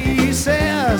he says,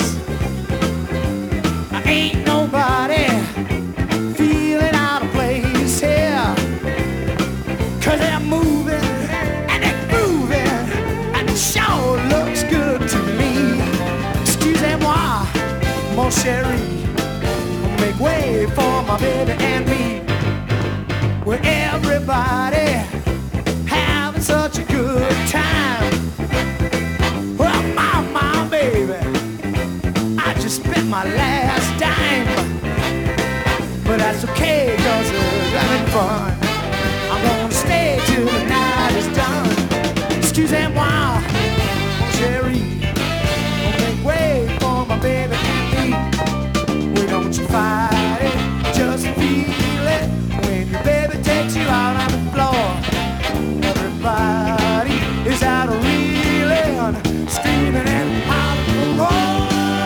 ain't nobody feeling out of place here, 'cause they're moving and they're grooving and it sure looks good to me. Excusez-moi, mon chéri, make way for my baby and me. With everybody having such a good time. Well, my baby, I just spent my last dime, but that's okay, 'cause we're having fun. I'm gonna stay till the night is done. Excusez-moi, mon chéri, make way for my baby and me. Well, don't you fight it, just feel it when your baby takes you out on the floor. Everybody is out reeling, screaming and hollering. Oh!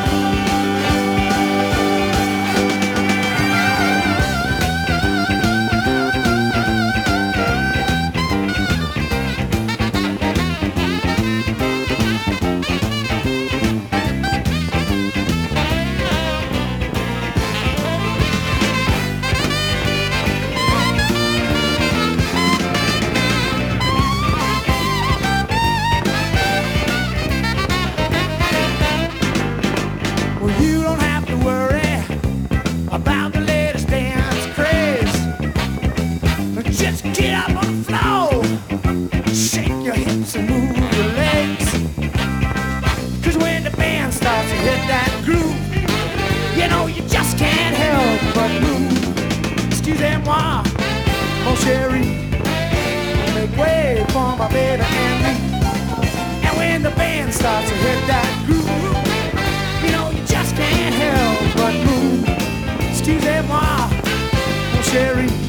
You don't have to worry about the latest dance craze. Just get up on the floor, shake your hips and move your legs. 'Cause when the band starts to hit that groove, you know you just can't help but move. Excusez-moi, mon chéri, make way for my baby and me. And when the band starts to hit that groove, you know you just can't help but move. Excusez-moi, mon chéri.